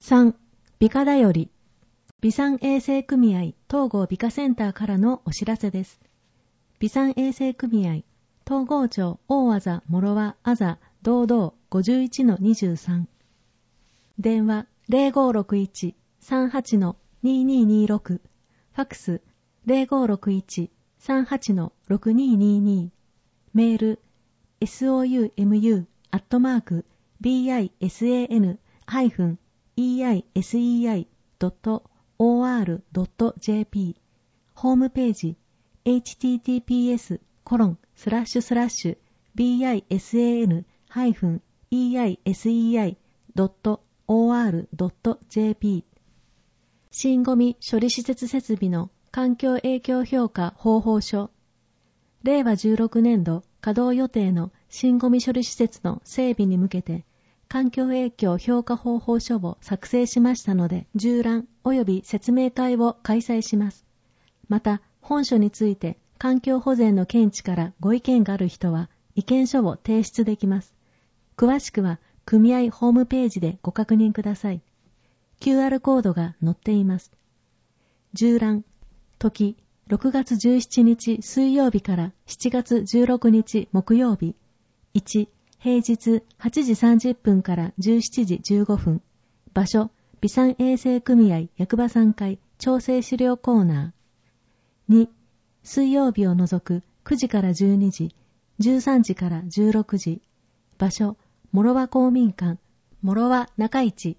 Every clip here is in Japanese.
3. 美化だより美産衛生組合東郷美化センターからのお知らせです。美産衛生組合東郷町大あざ諸和あざ道道 51-23 電話 0561-38-2226 ファクス 0561-38-6222 メール soumu@biseei-or.jp ホームページ https://biseei-or.jp 新ゴミ処理施設設備の環境影響評価方法書令和16年度稼働予定の新ゴミ処理施設の整備に向けて環境影響評価方法書を作成しましたので、縦覧及び説明会を開催します。また、本書について環境保全の見地からご意見がある人は意見書を提出できます。詳しくは組合ホームページでご確認ください。QR コードが載っています。縦覧、時、6月17日水曜日から7月16日木曜日。1、平日8時30分から17時15分。場所、美産衛生組合役場3階調整資料コーナー。2、水曜日を除く9時から12時、13時から16時。場所、諸和公民館、諸和中市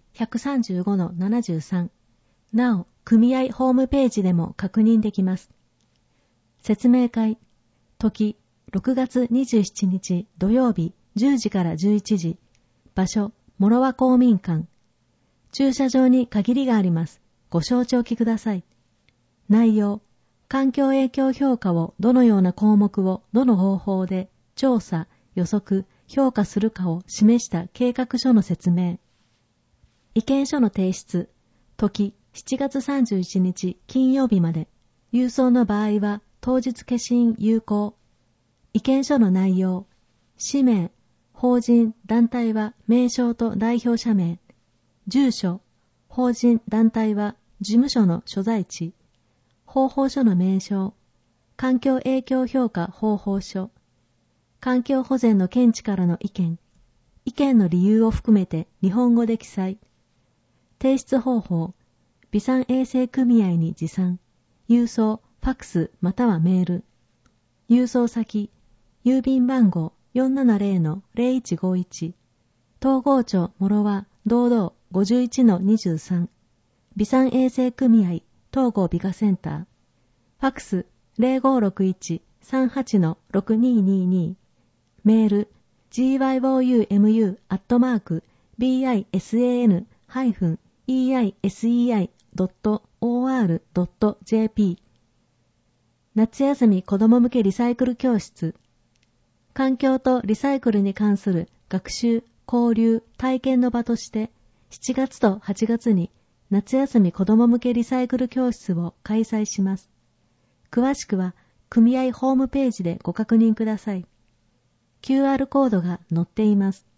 135-73。なお、組合ホームページでも確認できます。説明会、時、6月27日土曜日10時から11時。場所、諸和公民館。駐車場に限りがあります。ご承知おきください。内容、環境影響評価をどのような項目をどの方法で調査、予測、評価するかを示した計画書の説明。意見書の提出、時、7月31日金曜日まで。郵送の場合は当日消印有効。意見書の内容、氏名、法人、団体は名称と代表者名、住所、法人、団体は事務所の所在地、方法書の名称、環境影響評価方法書、環境保全の見地からの意見、意見の理由を含めて日本語で記載、提出方法、美産衛生組合に持参、郵送、ファクスまたはメール、郵送先、郵便番号 470-0151 東郷町諸和道道 51-23 美産衛生組合東郷美化センターファクス 0561-38-6222 メール gyoumu@biseei-or.jp 夏休み子ども向けリサイクル教室環境とリサイクルに関する学習、交流、体験の場として7月と8月に夏休み子ども向けリサイクル教室を開催します。詳しくは組合ホームページでご確認ください。QR コードが載っています。